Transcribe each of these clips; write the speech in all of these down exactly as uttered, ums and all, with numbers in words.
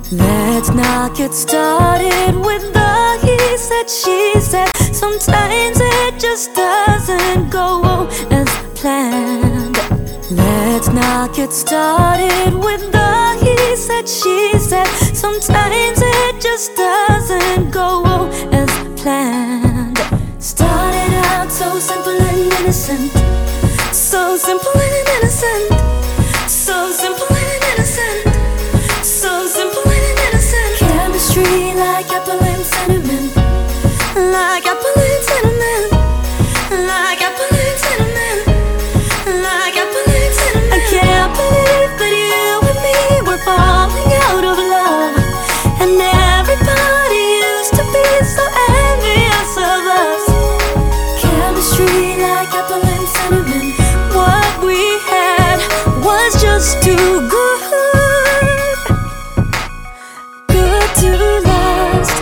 Let's not get started with the he said, she said. Sometimes it just doesn't go as planned. Let's not get started with the he said, she said. Sometimes it just doesn't go as planned. Started out so simple and innocent, so simple and innocent, so simple and innocent, so simple and innocent. Chemistry like apple and cinnamon, like apple and cinnamon, like apple and cinnamon, like apple and cinnamon. I can't believe that you and me were falling out of love, and everybody used to be so envious of us. Chemistry like apple and cinnamon. What we had was just too good, good to last.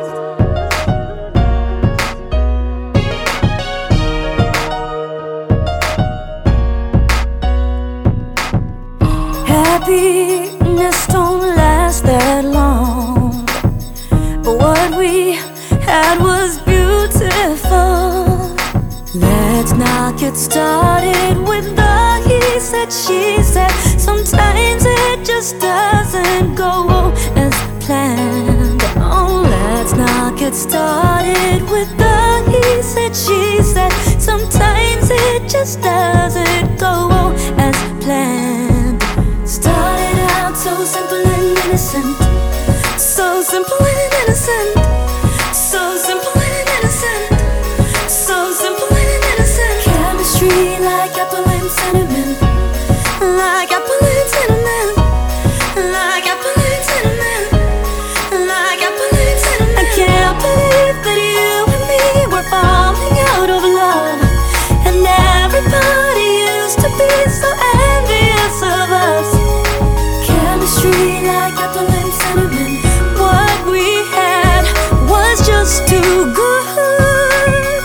Happiness don't last that long, but what we had was beautiful. Let's not get started with the he said, she said. Sometimes it just doesn't go as planned. Oh, let's not get started with the he said, she said. Sometimes it just doesn't go as planned. Started out so simple and innocent, so simple and innocent, so simple and innocent, so simple and innocent. Chemistry like apple and cinnamon, like apple and cinnamon, like apple and cinnamon, like apple and cinnamon. I can't believe that you and me were falling out of love, and everybody used to be so envious of us. Chemistry like apple and cinnamon. What we had was just too good,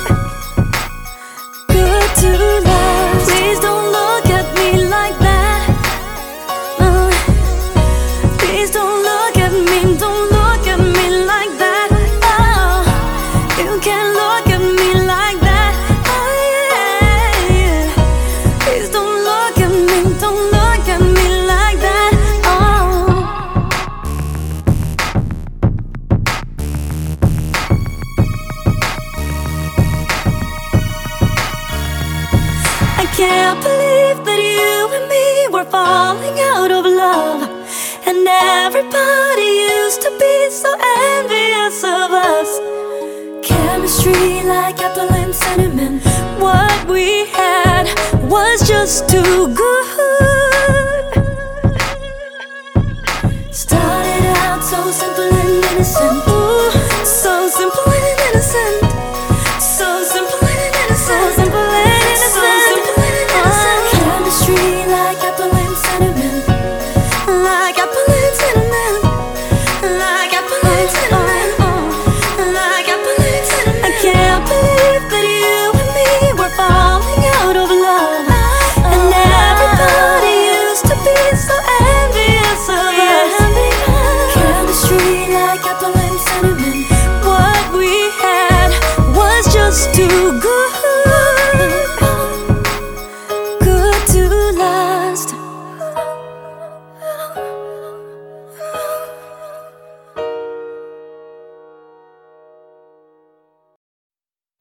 good to last. Please don't look at me like that. Uh, please don't look at me, don't look at me like that. Oh, you can't look at me like that. Oh, yeah, yeah. Please don't look at me, don't look at me like that. I can't believe that you and me were falling out of love, and everybody used to be so envious of us. Chemistry like apple and cinnamon. What we had was just too good. Started out so simple and innocent,